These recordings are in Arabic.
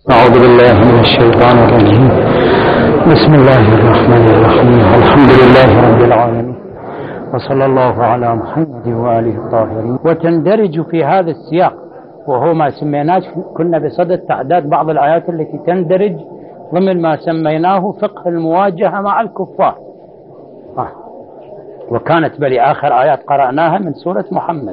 أعوذ بالله من الشيطان الرجيم. بسم الله الرحمن الرحيم. الحمد لله رب العالمين، وصلى الله على محمد وآله الطاهرين. وتندرج في هذا السياق وهو ما سميناه، كنا بصدد تعداد بعض الآيات التي تندرج ضمن ما سميناه فقه المواجهة مع الكفار، وكانت بل آخر آيات قرأناها من سورة محمد.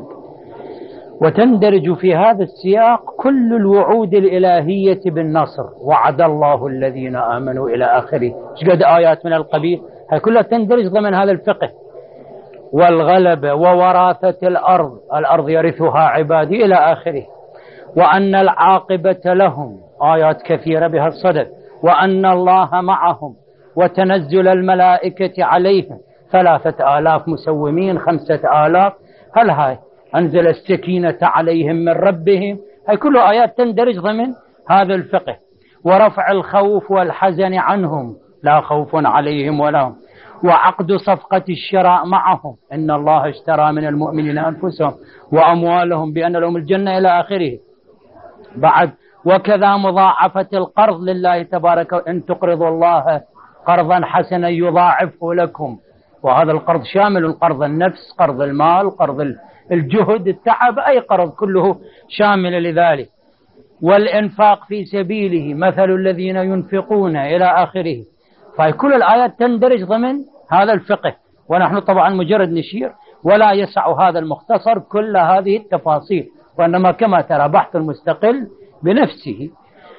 وتندرج في هذا السياق كل الوعود الإلهية بالنصر، وعد الله الذين آمنوا إلى آخره، قد آيات من القبيل، هي كلها تندرج ضمن هذا الفقه. والغلبة ووراثة الأرض يرثها عبادي إلى آخره، وأن العاقبة لهم، آيات كثيرة بها الصدد، وأن الله معهم، وتنزل الملائكة عليهم 3000 مسومين 5000، هل هاي أنزل السكينة عليهم من ربهم، هاي كلها آيات تندرج ضمن هذا الفقه. ورفع الخوف والحزن عنهم، لا خوف عليهم ولا هم، وعقد صفقة الشراء معهم، إن الله اشترى من المؤمنين أنفسهم وأموالهم بأن لهم الجنة إلى آخره. بعد وكذا مضاعفة القرض لله تبارك، إن تقرضوا الله قرضا حسنا يضاعفه لكم، وهذا القرض شامل قرض النفس، قرض المال، قرض الجهد، التعب، أي قرض كله شامل لذلك. والإنفاق في سبيله، مثل الذين ينفقون إلى آخره. فكل الآيات تندرج ضمن هذا الفقه، ونحن طبعا مجرد نشير، ولا يسع هذا المختصر كل هذه التفاصيل، وإنما كما ترى بحث مستقل بنفسه.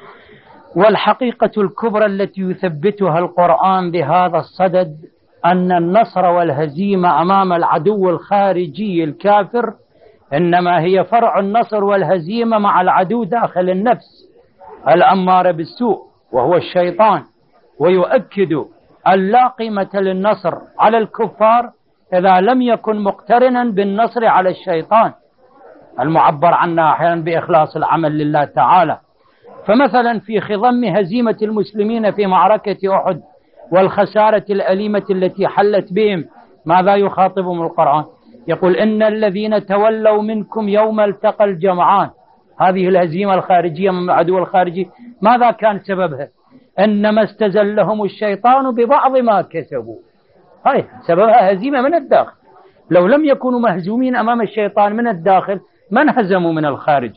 والحقيقة الكبرى التي يثبتها القرآن بهذا الصدد أن النصر والهزيمة أمام العدو الخارجي الكافر إنما هي فرع النصر والهزيمة مع العدو داخل النفس الأمارة بالسوء وهو الشيطان. ويؤكد أن لا قيمة للنصر على الكفار إذا لم يكن مقترنا بالنصر على الشيطان، المعبر عنها أحيانا بإخلاص العمل لله تعالى. فمثلا في خضم هزيمة المسلمين في معركة أحد والخسارة الأليمة التي حلت بهم، ماذا يخاطبهم القرآن؟ يقول إن الذين تولوا منكم يوم التقى الجمعان، هذه الهزيمة الخارجية من العدو الخارجي ماذا كان سببها؟ إنما استزلهم الشيطان ببعض ما كسبوا، هاي سببها هزيمة من الداخل. لو لم يكونوا مهزومين أمام الشيطان من الداخل ما انهزموا من الخارج.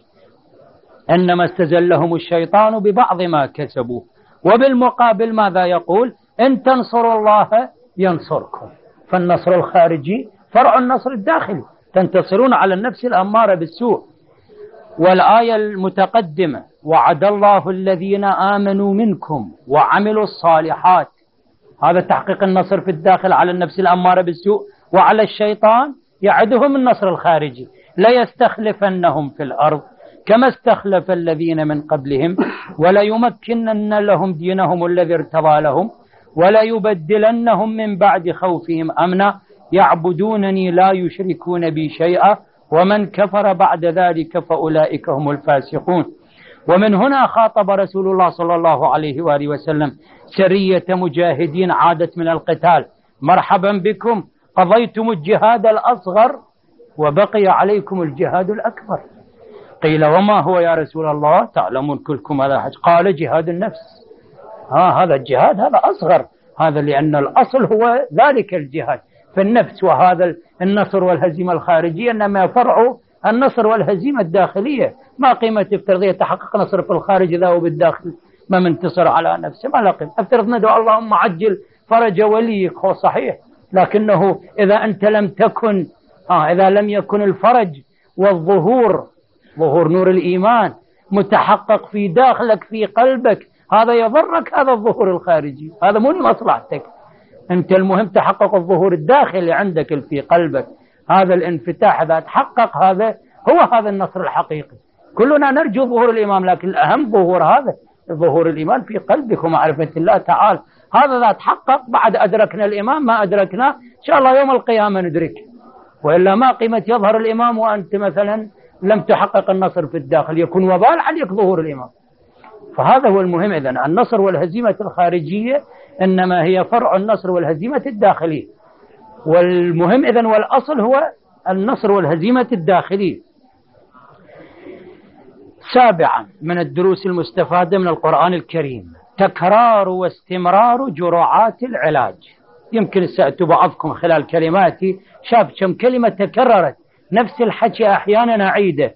إنما استزلهم الشيطان ببعض ما كسبوا. وبالمقابل ماذا يقول؟ إن تنصروا الله ينصركم. فالنصر الخارجي فرع النصر الداخلي، تنتصرون على النفس الأمارة بالسوء. والآية المتقدمة وعد الله الذين آمنوا منكم وعملوا الصالحات، هذا تحقيق النصر في الداخل على النفس الأمارة بالسوء، وعلى الشيطان يعدهم النصر الخارجي، لا يستخلفنهم في الأرض كما استخلف الذين من قبلهم، ولا يمكنن لهم دينهم الذي ارتضى لهم، ولا يبدلنهم من بعد خوفهم أمنا يعبدونني لا يشركون بي شيئا ومن كفر بعد ذلك فأولئك هم الفاسقون. ومن هنا خاطب رسول الله صلى الله عليه وآله وسلم سرية مجاهدين عادت من القتال، مرحبا بكم، قضيتم الجهاد الأصغر وبقي عليكم الجهاد الأكبر. قيل وما هو يا رسول الله؟ تعلمون كلكم هذا حج. قال جهاد النفس. هذا الجهاد هذا أصغر، هذا لأن الأصل هو ذلك الجهاد في النفس، وهذا النصر والهزيمة الخارجية إنما فرع النصر والهزيمة الداخلية. ما قيمة افترض يتحقق نصر في الخارج إذا هو بالداخل ما منتصر على نفسه، ما لا قيمة. افترض ندعو اللهم عجل فرج وليك، هو صحيح، لكنه إذا أنت لم تكن إذا لم يكن الفرج والظهور، ظهور نور الإيمان متحقق في داخلك في قلبك، هذا يضرك، هذا الظهور الخارجي هذا مو لمصلحتك. أنت المهم تحقق الظهور الداخلي عندك في قلبك، هذا الانفتاح إذا تحقق هذا النصر الحقيقي. كلنا نرجو ظهور الإيمان، لكن الأهم ظهور هذا ظهور الإيمان في قلبك ومعرفة الله تعالى. هذا إذا تحقق بعد أدركنا الإيمان، ما أدركنا إن شاء الله يوم القيامة ندرك، وإلا ما قيمة يظهر الإمام وأنت مثلا لم تحقق النصر في الداخل، يكون وبال عليك ظهور الإمام. فهذا هو المهم. إذن النصر والهزيمة الخارجية إنما هي فرع النصر والهزيمة الداخلية، والمهم إذن والأصل هو النصر والهزيمة الداخلية. سابعا من الدروس المستفادة من القرآن الكريم تكرار واستمرار جرعات العلاج. يمكن سأتوا بعضكم خلال كلماتي شاف كم كلمة تكررت، نفس الحكي أحيانا أعيده.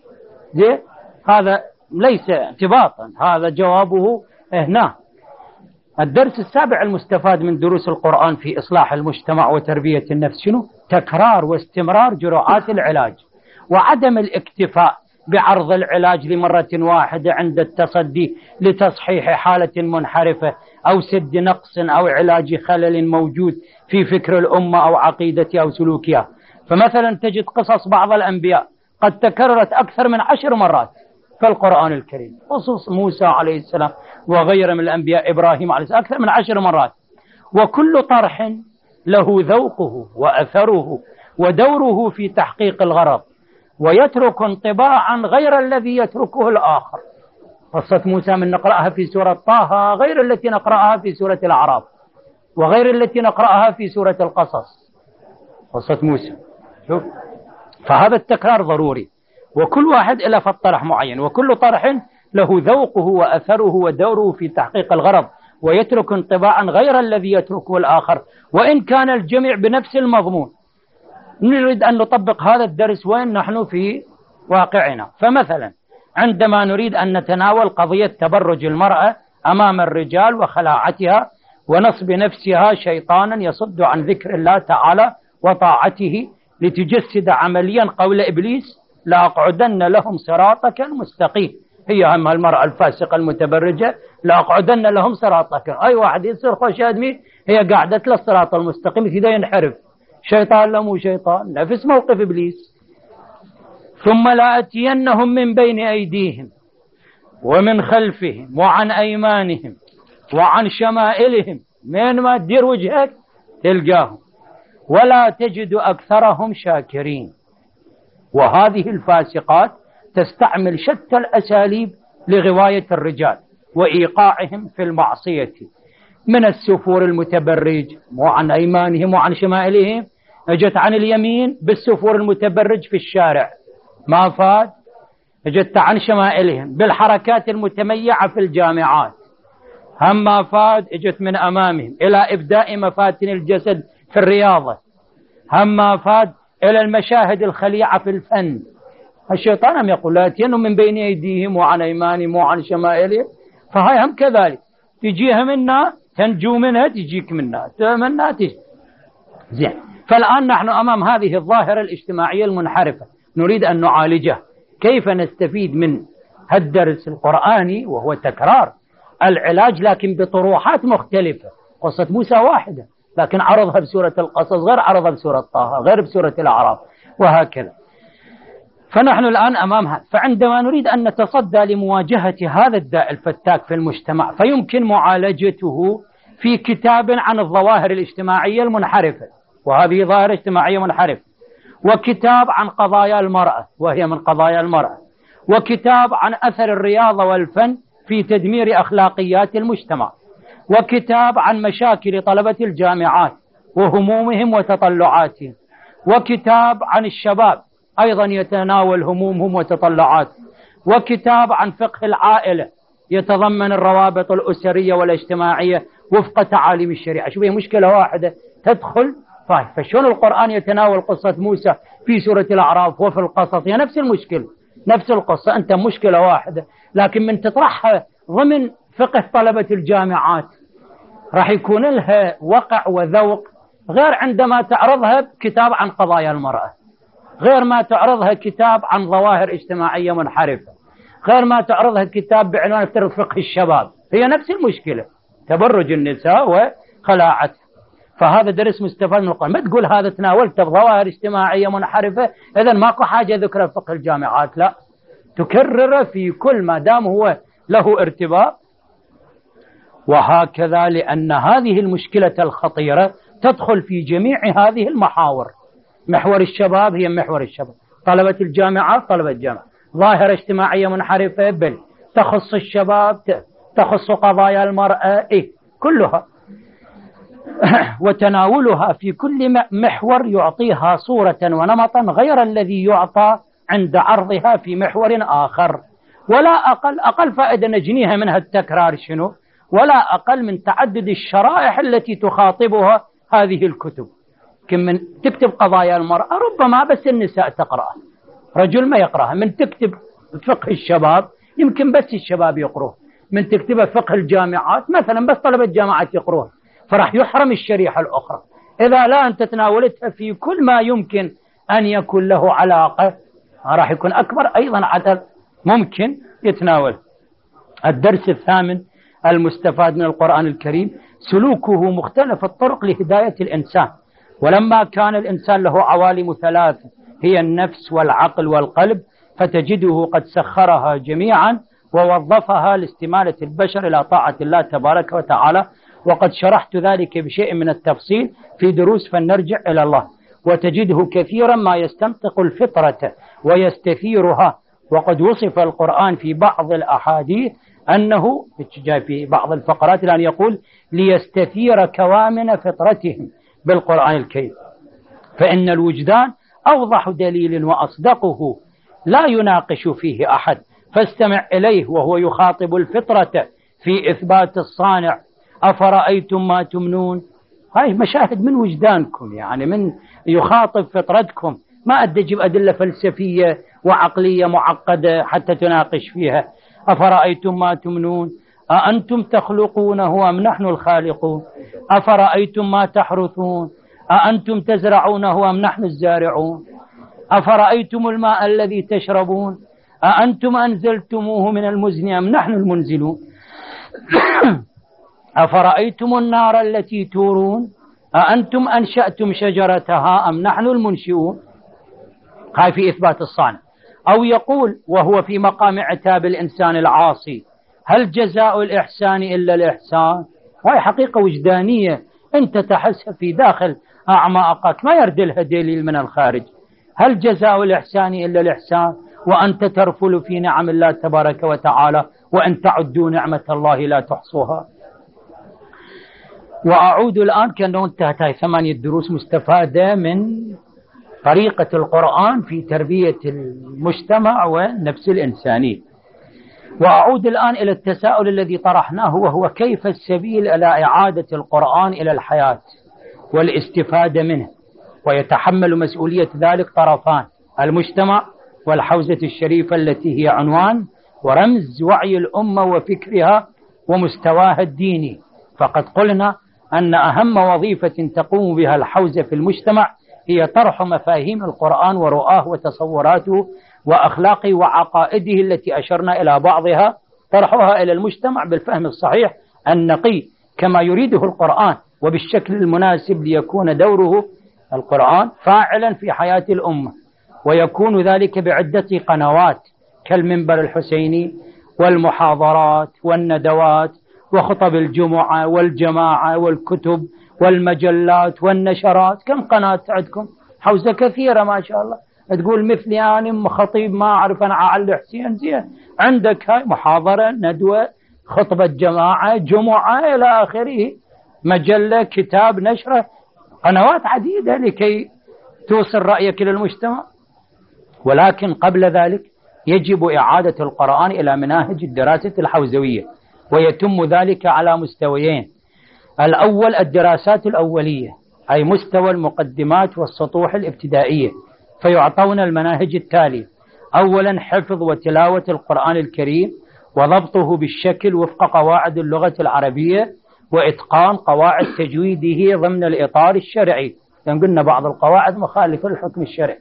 هذا ليس اعتباطا، هذا جوابه هنا. الدرس السابع المستفاد من دروس القرآن في إصلاح المجتمع وتربية النفس شنو؟ تكرار واستمرار جرعات العلاج، وعدم الاكتفاء بعرض العلاج لمرة واحدة عند التصدي لتصحيح حالة منحرفة أو سد نقص أو علاج خلل موجود في فكر الأمة أو عقيدتها أو سلوكها. فمثلا تجد قصص بعض الأنبياء قد تكررت أكثر من 10 مرات في القرآن الكريم، خصوص موسى عليه السلام وغيره من الأنبياء، إبراهيم عليه السلام، أكثر من 10 مرات. وكل طرح له ذوقه وأثره ودوره في تحقيق الغرض، ويترك انطباعا غير الذي يتركه الآخر. قصة موسى من نقرأها في سورة طه غير التي نقرأها في سورة الأعراف، وغير التي نقرأها في سورة القصص. قصة موسى شوف، فهذا التكرار ضروري، وكل واحد له في الطرح معين، وكل طرح له ذوقه وأثره ودوره في تحقيق الغرض، ويترك انطباعا غير الذي يتركه الآخر، وإن كان الجميع بنفس المضمون. نريد أن نطبق هذا الدرس وين نحن في واقعنا. فمثلا عندما نريد أن نتناول قضية تبرج المرأة أمام الرجال وخلاعتها ونصب نفسها شيطانا يصد عن ذكر الله تعالى وطاعته لتجسد عمليا قول إبليس لأقعدن لهم صراطك المستقيم. هي هم المرأة الفاسقة المتبرجة لأقعدن لهم صراطك، أي واحد يصير خوش أدمي هي قاعدة للصراط المستقيم كذا ينحرف. شيطان لا مو شيطان، نفس موقف إبليس. ثم لآتينهم من بين أيديهم ومن خلفهم وعن أيمانهم وعن شمائلهم، من ما تدير وجهك تلقاهم، ولا تجد أكثرهم شاكرين. وهذه الفاسقات تستعمل شتى الأساليب لغواية الرجال وإيقاعهم في المعصية، من السفور المتبرج وعن أيمانهم وعن شمائلهم، اجت عن اليمين بالسفور المتبرج في الشارع ما فاد، اجت عن شمائلهم بالحركات المتميعة في الجامعات هم ما فاد، اجت من أمامهم إلى إبداء مفاتن الجسد في الرياضة هم ما فاد، إلى المشاهد الخليعة في الفن. الشيطان هم يقول لاتينهم من بين أيديهم وعن أيمانهم وعن شمائلهم، فهاي هم كذلك تجيها منا تنجو منها، تجيك منها تجي. زين، فالآن نحن أمام هذه الظاهرة الاجتماعية المنحرفة نريد أن نعالجها. كيف نستفيد من هالدرس القرآني وهو تكرار العلاج لكن بطروحات مختلفة؟ قصة موسى واحدة لكن عرضها بسورة القصص غير عرضها بسورة طه غير بسورة الأعراف، وهكذا. فنحن الآن أمامها. فعندما نريد أن نتصدى لمواجهة هذا الداء الفتاك في المجتمع فيمكن معالجته في كتاب عن الظواهر الاجتماعية المنحرفة، وهذه ظاهرة اجتماعية منحرفة، وكتاب عن قضايا المرأة وهي من قضايا المرأة، وكتاب عن أثر الرياضة والفن في تدمير أخلاقيات المجتمع، وكتاب عن مشاكل طلبة الجامعات وهمومهم وتطلعاتهم، وكتاب عن الشباب أيضا يتناول همومهم وتطلعاتهم، وكتاب عن فقه العائلة يتضمن الروابط الأسرية والاجتماعية وفق تعاليم الشريعة. شو هي مشكلة واحدة تدخل طيب. فشون القرآن يتناول قصة موسى في سورة الأعراف وفي القصص؟ هي نفس المشكلة نفس القصة، أنت مشكلة واحدة لكن من تطرحها ضمن فقه طلبة الجامعات راح يكون لها وقع وذوق غير عندما تعرضها بكتاب عن قضايا المرأة، غير ما تعرضها كتاب عن ظواهر اجتماعية منحرفة، غير ما تعرضها كتاب بعنوان افترض فقه الشباب. هي نفس المشكلة، تبرج النساء وخلاعتها. فهذا درس مستفاد من القرآن. ما تقول هذا تناولته بظواهر اجتماعية منحرفة إذا ماكو حاجة ذكر فقه الجامعات، لا، تكرره في كل ما دام هو له ارتباط. وهكذا لأن هذه المشكلة الخطيرة تدخل في جميع هذه المحاور. محور الشباب هي محور الشباب، طلبة الجامعات طلبة الجامعة، ظاهرة اجتماعية منحرفة بل تخص الشباب تخص قضايا المرأة كلها وتناولها في كل محور يعطيها صورة ونمطا غير الذي يعطى عند عرضها في محور آخر. ولا أقل فائدة نجنيها منها التكرار شنو؟ ولا أقل من تعدد الشرائح التي تخاطبها هذه الكتب. من تكتب قضايا المرأة ربما بس النساء تقرأها، رجل ما يقرأها. من تكتب فقه الشباب يمكن بس الشباب يقروه. من تكتب فقه الجامعات مثلا بس طلبة الجامعات يقروه، فراح يحرم الشريحة الأخرى. إذا لا أنت تناولتها في كل ما يمكن أن يكون له علاقة، راح يكون أكبر أيضا عدد ممكن يتناول. الدرس الثامن المستفاد من القرآن الكريم سلوكه مختلف الطرق لهداية الإنسان. ولما كان الإنسان له عوالم ثلاث هي النفس والعقل والقلب، فتجده قد سخرها جميعا ووظفها لاستمالة البشر إلى طاعة الله تبارك وتعالى. وقد شرحت ذلك بشيء من التفصيل في دروس فلنرجع إلى الله. وتجده كثيرا ما يستنطق الفطرة ويستثيرها. وقد وصف القرآن في بعض الأحاديث أنه جاء في بعض الفقرات الآن يقول ليستثير كوامن فطرتهم بالقرآن الكريم. فإن الوجدان أوضح دليل وأصدقه لا يناقش فيه أحد، فاستمع إليه وهو يخاطب الفطرة في إثبات الصانع. أفرأيتم ما تمنون، هاي مشاهد من وجدانكم، يعني من يخاطب فطرتكم. ما أدجب أدلة فلسفية وعقلية معقدة حتى تناقش فيها. أفرأيتم ما تمنون أأنتم تخلقونه أم نحن الخالقون أفرأيتم ما تحرثون أأنتم تزرعونه أم نحن الزارعون أفرأيتم الماء الذي تشربون أأنتم أنزلتموه من المزن أم نحن المنزلون أفرأيتم النار التي تورون أأنتم أنشأتم شجرتها أم نحن المنشئون. هاي في إثبات الصانع. أو يقول وهو في مقام عتاب الإنسان العاصي هل جزاء الإحسان إلا الإحسان. هاي حقيقة وجدانية أنت تحسها في داخل أعماقك، ما يرد لها دليل من الخارج. هل جزاء الإحسان إلا الإحسان وأنت ترفل في نعم الله تبارك وتعالى وأن تعدوا نعمة الله لا تحصوها. وأعود الآن كأنه انتهت هاي 8 دروس مستفادة من طريقة القرآن في تربية المجتمع والنفس الإنسانية. وأعود الآن إلى التساؤل الذي طرحناه، وهو كيف السبيل إلى إعادة القرآن إلى الحياة والاستفادة منه. ويتحمل مسؤولية ذلك طرفان، المجتمع والحوزة الشريفة التي هي عنوان ورمز وعي الأمة وفكرها ومستواها الديني. فقد قلنا أن أهم وظيفة تقوم بها الحوزة في المجتمع هي طرح مفاهيم القرآن ورؤاه وتصوراته وأخلاقه وعقائده التي أشرنا إلى بعضها، طرحها إلى المجتمع بالفهم الصحيح النقي كما يريده القرآن وبالشكل المناسب، ليكون دوره القرآن فاعلا في حياة الأمة. ويكون ذلك بعدة قنوات كالمنبر الحسيني والمحاضرات والندوات وخطب الجمعة والجماعة والكتب والمجلات والنشرات. كم قناة عندكم؟ حوزة كثيرة ما شاء الله. تقول مثلي أنا خطيب ما أعرف أنا علي حسين زين، عندك هاي محاضرة ندوة خطبة جماعة جمعة إلى آخره، مجلة كتاب نشرة، قنوات عديدة لكي توصل رأيك إلى المجتمع. ولكن قبل ذلك يجب إعادة القرآن إلى مناهج الدراسة الحوزوية، ويتم ذلك على مستويين. الأول الدراسات الأولية، أي مستوى المقدمات والسطوح الابتدائية، فيعطون المناهج التالية: أولا حفظ وتلاوة القرآن الكريم وضبطه بالشكل وفق قواعد اللغة العربية وإتقان قواعد تجويده ضمن الإطار الشرعي، لأن قلنا بعض القواعد مخالفة للحكم الشرعي.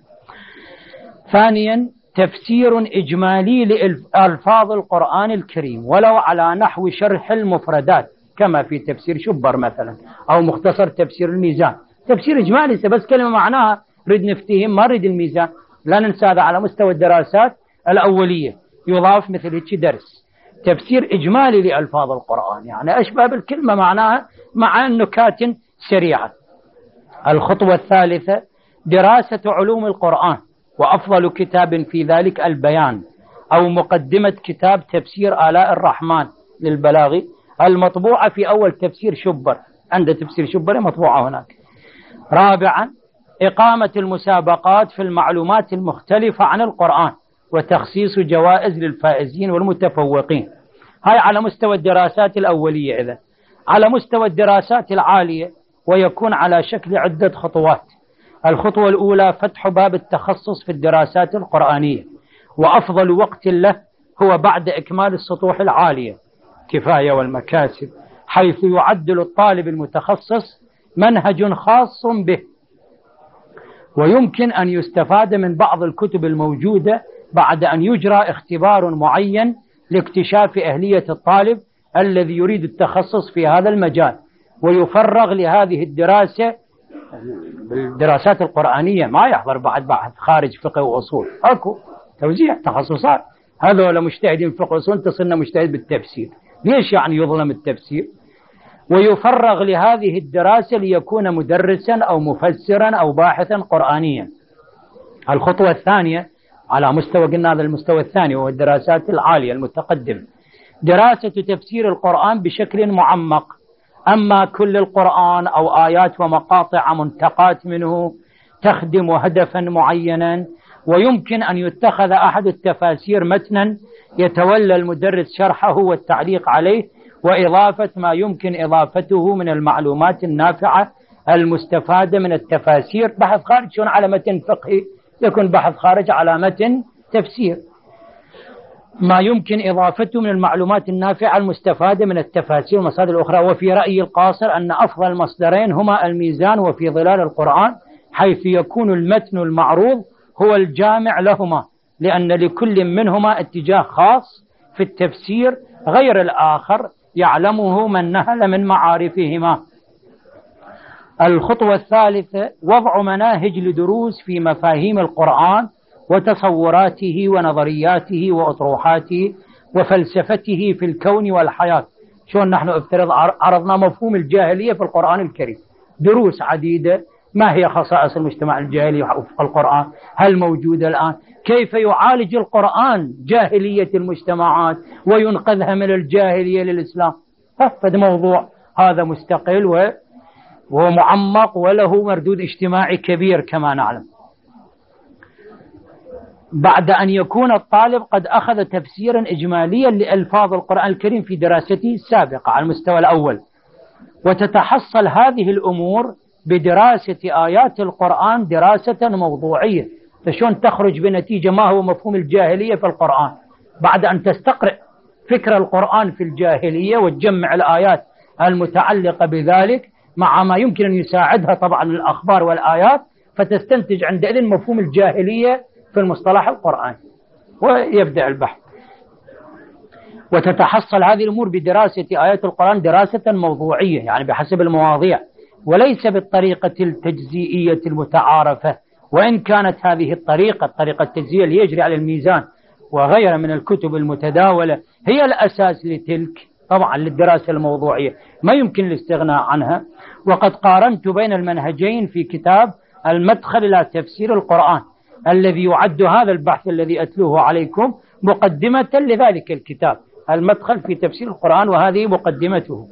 ثانيا تفسير إجمالي لألفاظ القرآن الكريم ولو على نحو شرح المفردات كما في تفسير شبر مثلا أو مختصر تفسير الميزان. تفسير إجمالي بس كلمة معناها نريد نفتهم، ما نريد الميزان. لا ننسى هذا على مستوى الدراسات الأولية يضاف مثل هيك درس تفسير إجمالي لألفاظ القرآن، يعني أشبه بالكلمة معناها مع نكات سريعة. الخطوة الثالثة دراسة علوم القرآن، وأفضل كتاب في ذلك البيان أو مقدمة كتاب تفسير آلاء الرحمن للبلاغي المطبوعة في أول تفسير شبر، عند تفسير شبر مطبوعة هناك. رابعا إقامة المسابقات في المعلومات المختلفة عن القرآن، وتخصيص جوائز للفائزين والمتفوقين. هاي على مستوى الدراسات الأولية. إذا على مستوى الدراسات العالية ويكون على شكل عدة خطوات. الخطوة الأولى فتح باب التخصص في الدراسات القرآنية، وأفضل وقت له هو بعد إكمال السطوح العالية كفاية والمكاسب، حيث يعدل الطالب المتخصص منهج خاص به، ويمكن أن يستفاد من بعض الكتب الموجودة بعد أن يجرى اختبار معين لاكتشاف أهلية الطالب الذي يريد التخصص في هذا المجال، ويفرغ لهذه الدراسة بالدراسات القرآنية. ما يحضر بعد بحث خارج فقه وأصول، أكو توزيع تخصصات. هذول مجتهدين فقه وأصول، تصلنا مجتهد بالتفسير، ليش يعني يظلم التفسير؟ ويفرغ لهذه الدراسة ليكون مدرسا أو مفسرا أو باحثا قرآنيا. الخطوة الثانية على مستوى، قلنا هذا المستوى الثاني وهو الدراسات العالية المتقدمة، دراسة تفسير القرآن بشكل معمق. أما كل القرآن أو آيات ومقاطع منتقات منه تخدم هدفا معينا، ويمكن أن يتخذ أحد التفاسير متنا يتولى المدرس شرحه والتعليق عليه وإضافة ما يمكن إضافته من المعلومات النافعة المستفادة من التفاسير. بحث خارج شون على متن فقهي يكون بحث خارج على متن تفسير، ما يمكن إضافته من المعلومات النافعة المستفادة من التفاسير والمصادر الأخرى. وفي رأيي القاصر أن أفضل المصدرين هما الميزان وفي ظلال القرآن، حيث يكون المتن المعروض هو الجامع لهما، لأن لكل منهما اتجاه خاص في التفسير غير الآخر يعلمه من نهل من معارفهما. الخطوة الثالثة وضع مناهج لدروس في مفاهيم القرآن وتصوراته ونظرياته وأطروحاته وفلسفته في الكون والحياة. شون نحن افترض عرضنا مفهوم الجاهلية في القرآن الكريم، دروس عديدة. ما هي خصائص المجتمع الجاهلي وفق القرآن؟ هل موجودة الآن؟ كيف يعالج القرآن جاهلية المجتمعات وينقذها من الجاهلية للإسلام؟ فهذا موضوع هذا مستقل ومعمق وله مردود اجتماعي كبير كما نعلم. بعد أن يكون الطالب قد أخذ تفسيرا إجماليا لألفاظ القرآن الكريم في دراسته السابقة على المستوى الأول، وتتحصل هذه الأمور بدراسة آيات القرآن دراسة موضوعية. فشون تخرج بنتيجة ما هو مفهوم الجاهلية في القرآن بعد أن تستقرئ فكر القرآن في الجاهلية وتجمع الآيات المتعلقة بذلك مع ما يمكن أن يساعدها طبعا الأخبار والآيات، فتستنتج عندئذ مفهوم الجاهلية في المصطلح القرآني ويبدأ البحث. وتتحصل هذه الأمور بدراسة آيات القرآن دراسة موضوعية، يعني بحسب المواضيع وليس بالطريقة التجزئية المتعارفة، وإن كانت هذه الطريقة التجزئية اللي يجري على الميزان وغيرها من الكتب المتداولة هي الأساس لتلك طبعا للدراسة الموضوعية، ما يمكن الاستغناء عنها. وقد قارنت بين المنهجين في كتاب المدخل إلى تفسير القرآن الذي يعد هذا البحث الذي أتلوه عليكم مقدمة لذلك الكتاب، المدخل في تفسير القرآن، وهذه مقدمته.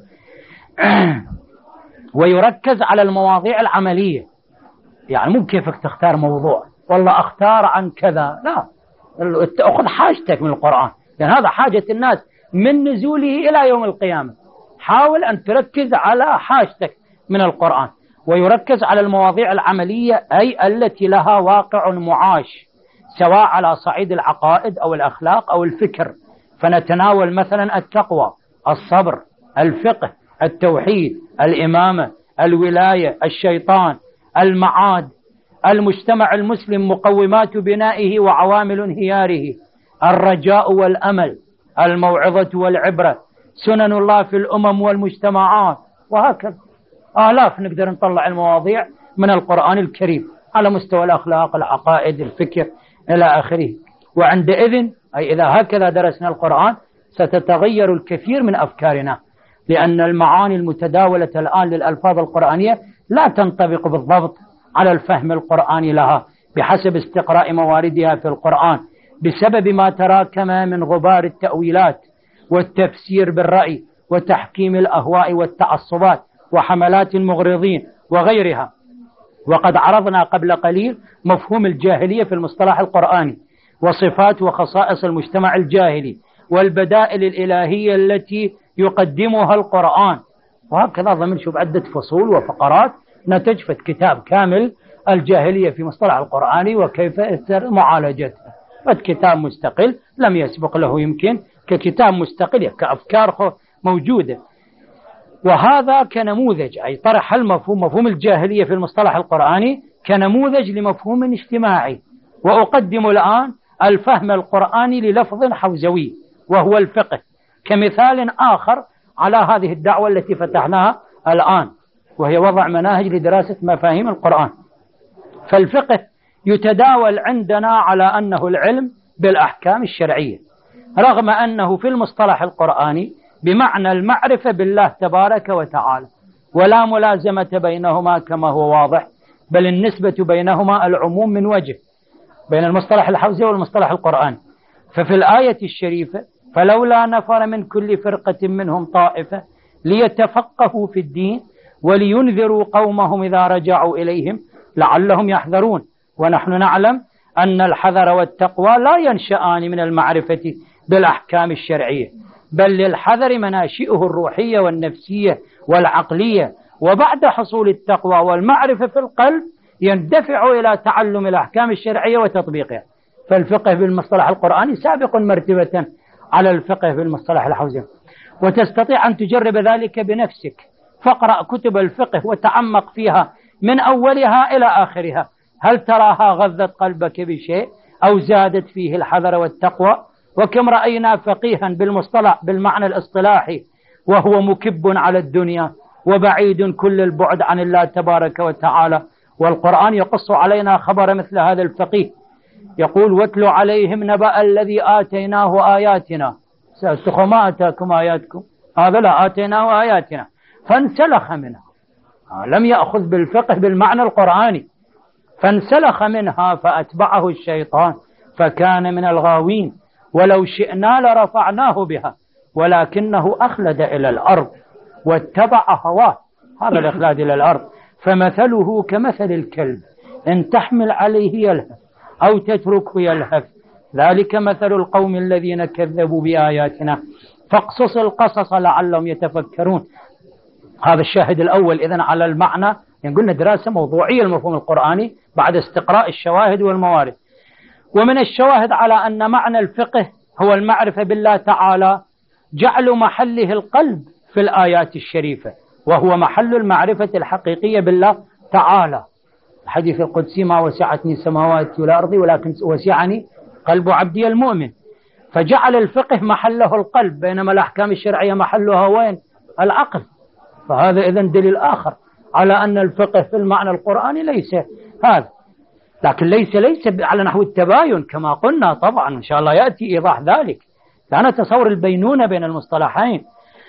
ويركز على المواضيع العملية، يعني مو كيفك تختار موضوع والله أختار عن كذا، لا، أخذ حاجتك من القرآن، لأن يعني هذا حاجة الناس من نزوله إلى يوم القيامة. حاول أن تركز على حاجتك من القرآن. ويركز على المواضيع العملية، أي التي لها واقع معاش، سواء على صعيد العقائد أو الأخلاق أو الفكر. فنتناول مثلا التقوى، الصبر، الفقه، التوحيد، الإمامة، الولاية، الشيطان، المعاد، المجتمع المسلم، مقومات بنائه وعوامل انهياره، الرجاء والأمل، الموعظة والعبرة، سنن الله في الأمم والمجتمعات، وهكذا آلاف نقدر نطلع المواضيع من القرآن الكريم على مستوى الأخلاق، العقائد، الفكر إلى آخره. وعندئذ أي إذا هكذا درسنا القرآن ستتغير الكثير من أفكارنا، لأن المعاني المتداولة الآن للألفاظ القرآنية لا تنطبق بالضبط على الفهم القرآني لها بحسب استقراء مواردها في القرآن، بسبب ما تراكم من غبار التأويلات والتفسير بالرأي وتحكيم الأهواء والتعصبات وحملات المغرضين وغيرها. وقد عرضنا قبل قليل مفهوم الجاهلية في المصطلح القرآني، وصفات وخصائص المجتمع الجاهلي والبدائل الإلهية التي يقدمها القرآن. وهكذا ضمن شوف عدة فصول وفقرات نتج في كتاب كامل الجاهلية في مصطلح القرآن وكيف يتم معالجتها. فكتاب مستقل لم يسبق له يمكن ككتاب مستقل كأفكار موجودة. وهذا كنموذج أي طرح مفهوم الجاهلية في المصطلح القرآني كنموذج لمفهوم اجتماعي. وأقدم الآن الفهم القرآني للفظ حوزوي وهو الفقه كمثال آخر على هذه الدعوة التي فتحناها الآن، وهي وضع مناهج لدراسة مفاهيم القرآن. فالفقه يتداول عندنا على أنه العلم بالأحكام الشرعية، رغم أنه في المصطلح القرآني بمعنى المعرفة بالله تبارك وتعالى، ولا ملازمة بينهما كما هو واضح، بل النسبة بينهما العموم من وجه بين المصطلح الحوزي والمصطلح القرآني. ففي الآية الشريفة فلولا نفر من كل فرقة منهم طائفة ليتفقهوا في الدين ولينذروا قومهم إذا رجعوا إليهم لعلهم يحذرون. ونحن نعلم أن الحذر والتقوى لا ينشأان من المعرفة بالأحكام الشرعية، بل للحذر مناشئه الروحية والنفسية والعقلية، وبعد حصول التقوى والمعرفة في القلب يندفع إلى تعلم الأحكام الشرعية وتطبيقها. فالفقه بالمصطلح القرآني سابق مرتبة على الفقه بالمصطلح الحوزي، وتستطيع أن تجرب ذلك بنفسك. فاقرأ كتب الفقه وتعمق فيها من أولها إلى آخرها، هل تراها غذت قلبك بشيء أو زادت فيه الحذر والتقوى؟ وكم رأينا فقيها بالمصطلح بالمعنى الاصطلاحي وهو مكب على الدنيا وبعيد كل البعد عن الله تبارك وتعالى، والقرآن يقص علينا خبر مثل هذا الفقيه، يقول واتل عليهم نبأ الذي آتيناه آياتنا ما آتاكم آياتكم، هذا لا آتيناه آياتنا فانسلخ منها، لم يأخذ بالفقه بالمعنى القرآني، فانسلخ منها فأتبعه الشيطان فكان من الغاوين، ولو شئنا لرفعناه بها ولكنه أخلد إلى الأرض واتبع هواه. هذا الإخلاد إلى الأرض فمثله كمثل الكلب إن تحمل عليه يلهث أو تتركه يلهث، ذلك مثل القوم الذين كذبوا بآياتنا فاقصص القصص لعلهم يتفكرون. هذا الشاهد الأول إذن على المعنى، يعني قلنا دراسة موضوعية المفهوم القرآني بعد استقراء الشواهد والموارد. ومن الشواهد على أن معنى الفقه هو المعرفة بالله تعالى جعل محله القلب في الآيات الشريفة، وهو محل المعرفة الحقيقية بالله تعالى. الحديث القدسي ما وسعتني سماوات والأرض ولكن وسعني قلب عبدي المؤمن، فجعل الفقه محله القلب، بينما الأحكام الشرعية محلها وين؟ العقل. فهذا إذن دليل آخر على أن الفقه في المعنى القرآني ليس هذا، لكن ليس على نحو التباين كما قلنا، طبعا إن شاء الله يأتي إيضاح ذلك، لأن تصور البينونة بين المصطلحين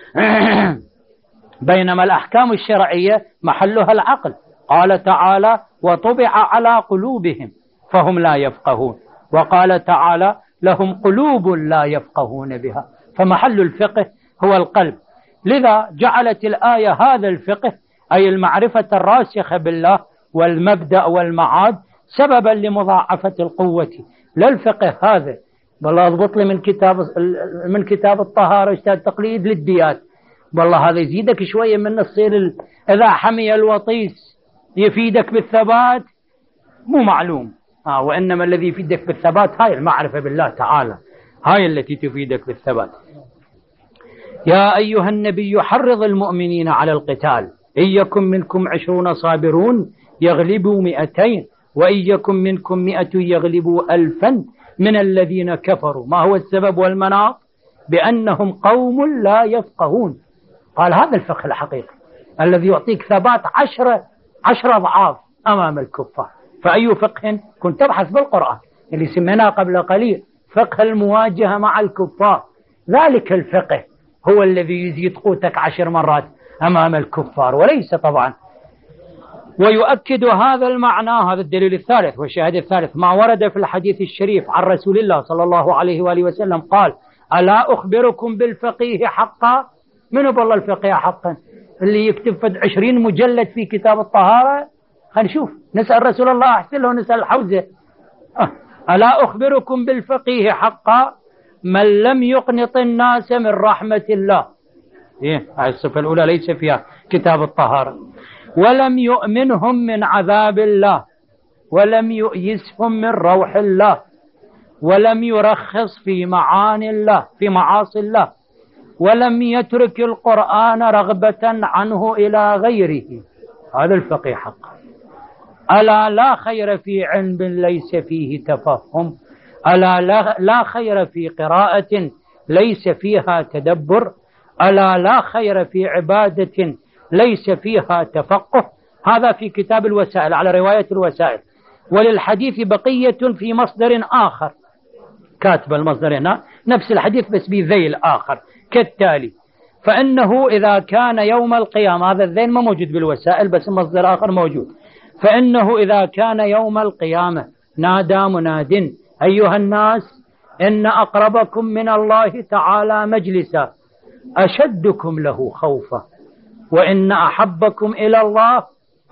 بينما الأحكام الشرعية محلها العقل. قال تعالى وطبع على قلوبهم فهم لا يفقهون، وقال تعالى لهم قلوب لا يفقهون بها، فمحل الفقه هو القلب. لذا جعلت الآية هذا الفقه أي المعرفة الراسخة بالله والمبدأ والمعاد سببا لمضاعفة القوة. لا الفقه هذا والله اضبط لي من كتاب الطهارة أستاذ تقليد للديات، والله هذا يزيدك شوية من الصير إذا حمي الوطيس يفيدك بالثبات مو معلوم، وإنما الذي يفيدك بالثبات هاي المعرفة بالله تعالى، هاي التي تفيدك بالثبات. يا أيها النبي حرض المؤمنين على القتال إن يكن منكم 20 صابرون يغلبوا 200 وإن يكن منكم 100 يغلبوا 1000 من الذين كفروا. ما هو السبب والمناط؟ بأنهم قوم لا يفقهون. قال هذا الفقه الحقيقي الذي يعطيك ثبات 10 أضعاف أمام الكفار. فأي فقه كنت تبحث بالقرآن اللي سميناه قبل قليل فقه المواجهة مع الكفار، ذلك الفقه هو الذي يزيد قوتك 10 مرات أمام الكفار وليس طبعا. ويؤكد هذا المعنى هذا الدليل الثالث والشاهد الثالث ما ورد في الحديث الشريف عن رسول الله صلى الله عليه وآله وسلم قال ألا أخبركم بالفقيه حقا؟ من هو والله الفقيه حقا؟ اللي يكتب فد 20 مجلد في كتاب الطهارة؟ خلينا نشوف، نسأل رسول الله أحسن له، نسأل الحوزة. ألا أخبركم بالفقيه حقا من لم يقنط الناس من رحمة الله. هذه الصفة الأولى ليس فيها كتاب الطهارة. ولم يؤمنهم من عذاب الله، ولم يؤيسهم من روح الله، ولم يرخص في معاني الله في معاصي الله، ولم يترك القرآن رغبة عنه إلى غيره. هذا الفقيه حقا. ألا لا خير في علم ليس فيه تفهم، ألا لا خير في قراءة ليس فيها تدبر، ألا لا خير في عبادة ليس فيها تفقه. هذا في كتاب الوسائل على رواية الوسائل. وللحديث بقية في مصدر آخر، كاتب المصدر هنا نفس الحديث بس بذيل آخر كالتالي: فإنه إذا كان يوم القيامة، هذا الذيل ما موجود بالوسائل بس المصدر آخر موجود، فإنه إذا كان يوم القيامة نادى مناد: أيها الناس إن أقربكم من الله تعالى مجلسا أشدكم له خوفا، وإن أحبكم إلى الله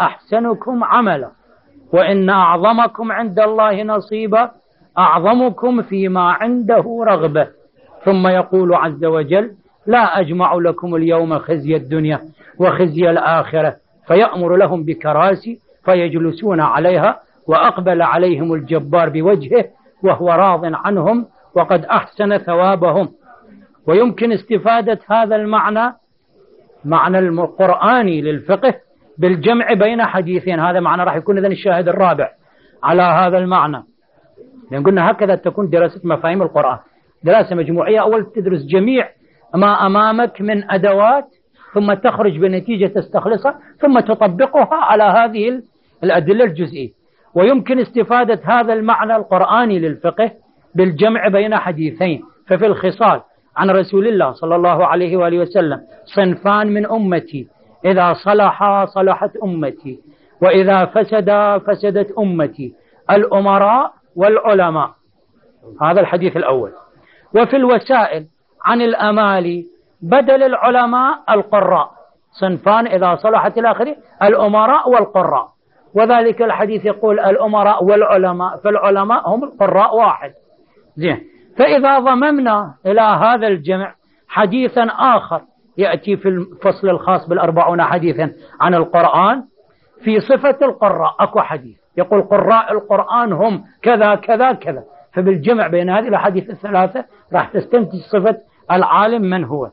أحسنكم عملا، وإن أعظمكم عند الله نصيبا أعظمكم فيما عنده رغبة. ثم يقول عز وجل: لا أجمع لكم اليوم خزي الدنيا وخزي الآخرة، فيأمر لهم بكراسي فيجلسون عليها، وأقبل عليهم الجبار بوجهه وهو راض عنهم وقد أحسن ثوابهم. ويمكن استفادة هذا المعنى، معنى القرآني للفقه، بالجمع بين حديثين. هذا معنى راح يكون إذن الشاهد الرابع على هذا المعنى، لأن قلنا هكذا تكون دراسة مفاهيم القرآن، دراسة مجموعية. أول تدرس جميع ما أمامك من أدوات، ثم تخرج بنتيجة تستخلصها، ثم تطبقها على هذه الأدلة الجزئية. ويمكن استفادة هذا المعنى القرآني للفقه بالجمع بين حديثين. ففي الخصال عن رسول الله صلى الله عليه وآله وسلم: صنفان من أمتي إذا صلحا صلحت أمتي، وإذا فسدا فسدت أمتي: الأمراء والعلماء. هذا الحديث الأول. وفي الوسائل عن الأمالي: بدل العلماء القراء، صنفان إذا صلحت الآخرين: الأمراء والقراء. وذلك الحديث يقول الأمراء والعلماء، فالعلماء هم القراء واحد. زين. فإذا ضممنا إلى هذا الجمع حديثا آخر يأتي في الفصل الخاص بالأربعون حديثا عن القرآن في صفة القراء، أكو حديث يقول قراء القرآن هم كذا كذا كذا، فبالجمع بين هذه الأحاديث الثلاثة راح تستنتج صفة العالم من هو.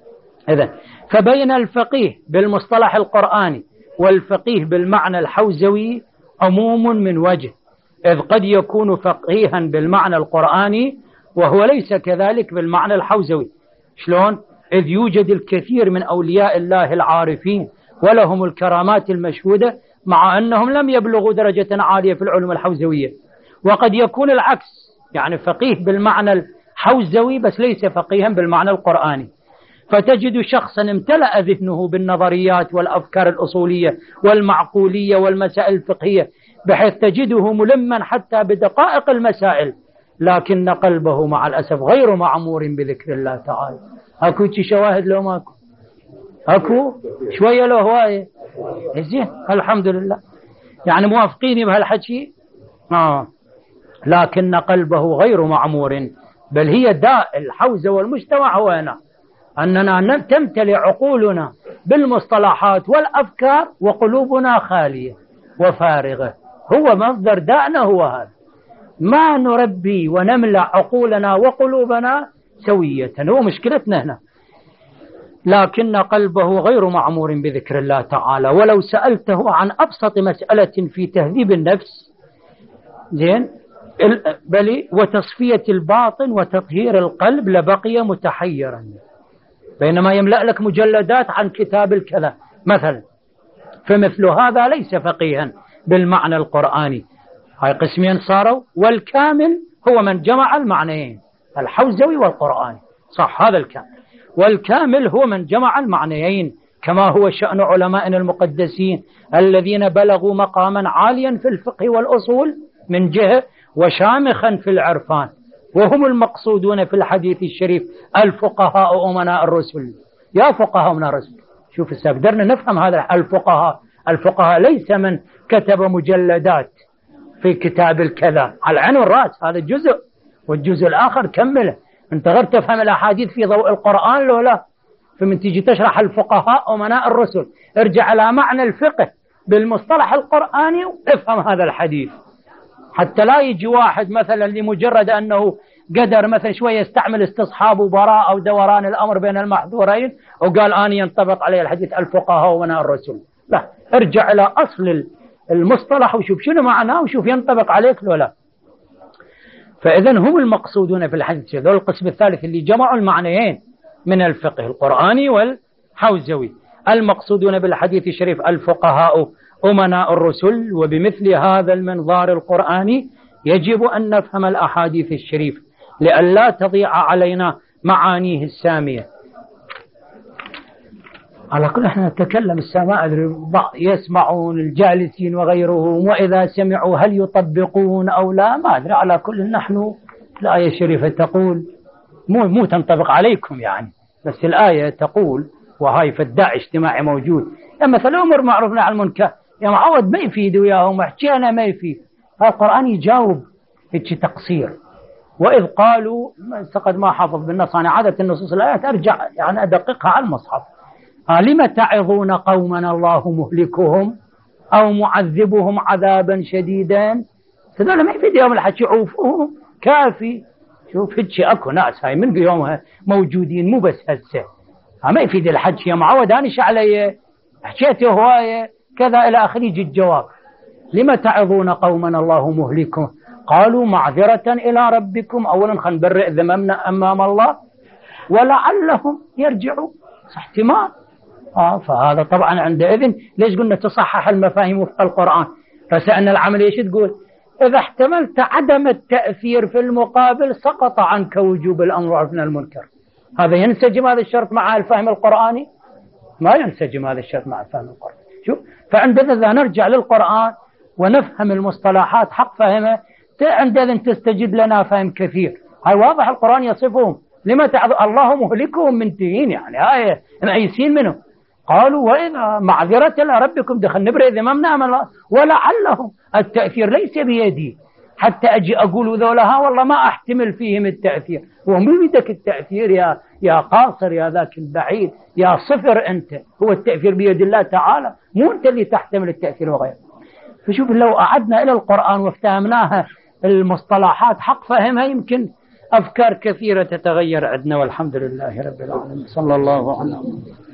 إذن فبين الفقيه بالمصطلح القرآني والفقيه بالمعنى الحوزوي عموم من وجه، إذ قد يكون فقيها بالمعنى القرآني وهو ليس كذلك بالمعنى الحوزوي. شلون؟ إذ يوجد الكثير من أولياء الله العارفين ولهم الكرامات المشهودة مع أنهم لم يبلغوا درجة عالية في العلوم الحوزوية. وقد يكون العكس، يعني فقيه بالمعنى الحوزوي بس ليس فقيها بالمعنى القرآني. فتجد شخصا امتلأ ذهنه بالنظريات والأفكار الأصولية والمعقولية والمسائل الفقهية، بحيث تجده ملما حتى بدقائق المسائل، لكن قلبه مع الأسف غير معمور بذكر الله تعالى. أكو شواهد لو ماكو؟ أكو شوية لو هواية. زين، الحمد لله، يعني موافقيني بهالحكي. لكن قلبه غير معمور، بل هي داء الحوزة والمجتمع هو هنا، أننا تمتلئ عقولنا بالمصطلحات والأفكار وقلوبنا خالية وفارغة. هو مصدر دائنا هو هذا، ما نربي ونملأ عقولنا وقلوبنا سوية، هو مشكلتنا هنا. لكن قلبه غير معمور بذكر الله تعالى. ولو سألته عن أبسط مسألة في تهذيب النفس، زين، بل وتصفية الباطن وتطهير القلب، لبقي متحيرا، بينما يملأ لك مجلدات عن كتاب الكذا مثلا. فمثل هذا ليس فقيها بالمعنى القرآني. هاي قسمين صاروا. والكامل هو من جمع المعنيين، الحوزوي والقرآني، صح، هذا الكامل. والكامل هو من جمع المعنيين، كما هو شأن علمائنا المقدسين الذين بلغوا مقاما عاليا في الفقه والأصول من جهة، وشامخا في العرفان، وهم المقصودون في الحديث الشريف: الفقهاء أمناء الرسل. يا فقهاء أمناء الرسل، شوف قدرنا نفهم هذا. الفقهاء ليس من كتب مجلدات في كتاب الكذا على العين والرأس، هذا جزء، والجزء الآخر كمله. أنت غير تفهم الأحاديث في ضوء القرآن لو لا، فمن تيجي تشرح الفقهاء أمناء الرسل ارجع على معنى الفقه بالمصطلح القرآني وافهم هذا الحديث، حتى لا يجي واحد مثلا لمجرد أنه قدر مثلا شوية يستعمل استصحاب وبراء أو دوران الأمر بين المحظورين وقال أنا ينطبق عليه الحديث الفقهاء وأمناء الرسل. لا، ارجع إلى أصل المصطلح وشوف شنو معناه وشوف ينطبق عليك لو لا. فإذا هم المقصودون في الحديث، ذو القسم الثالث اللي جمعوا المعنيين من الفقه القرآني والحوزوي. المقصودون بالحديث الشريف الفقهاء أمناء الرسل. وبمثل هذا المنظار القرآني يجب أن نفهم الأحاديث الشريف لئلا تضيع علينا معانيه السامية. على كل احنا نتكلم السماء، يسمعون الجالسين وغيرهم، وإذا سمعوا هل يطبقون أو لا ما أدري. على كل نحن الآية الشريفة تقول مو تنطبق عليكم يعني، بس الآية تقول وهاي في الداعي اجتماعي موجود. يعني مثلا أمر معروف عن المنكر يا معود ما يفيد وياهم، حكينا ما يفيد. القرآن يجاوب هيك تقصير. وإذ قالوا قد ما حافظ بالنص، أنا عادة النصوص الآيات أرجع يعني أدققها على المصحف. لم تعظون قوما الله مهلكهم أو معذبهم عذابا شديدا. هذول ما يفيد يوم الحكي، عوفوهم كافي. شوف هيك اكو ناس هاي من يومها موجودين مو بس هسه، ما يفيد الحكي يا معود أنا إيش علي حكيت هواية كذا إلى آخره. يجي الجواب لم تعظون قوما الله مهلكهم قالوا معذرة إلى ربكم. أولا خلينا نبرئ ذممنا أمام الله ولعلهم يرجعوا، احتمال. فهذا طبعا عندئذ ليش قلنا تصحح المفاهيم وفق القرآن. فسألنا العملية ايش تقول؟ إذا احتملت عدم التأثير في المقابل سقط عنك وجوب الأمر والنهي عن المنكر. هذا ينسجم هذا الشرط مع الفهم القرآني؟ ما ينسجم هذا الشرط مع الفهم القرآني. شوف، فعندنا إذا نرجع للقرآن ونفهم المصطلحات حق فهمه عندئذ تستجد لنا فهم كثير. هاي واضح القرآن يصفهم لما الله مهلكهم منتهين، يعني هاي مأيسين منه. قالوا وإذا معذرة إلى ربكم، دخل نبرئ ذممنا أمام الله ولعلهم. التأثير ليس بيدي حتى أجي أقول ذولها والله ما أحتمل فيهم التأثير. ومن بيدك التأثير يا قاصر يا ذاك البعيد يا صفر أنت. هو التأثير بيد الله تعالى، مو أنت اللي تحتمل التأثير وغيره. فشوف لو أعدنا إلى القرآن وافتهمناها المصطلحات حق فهمها يمكن أفكار كثيرة تتغير عندنا. والحمد لله رب العالمين. صلى الله عليه وسلم.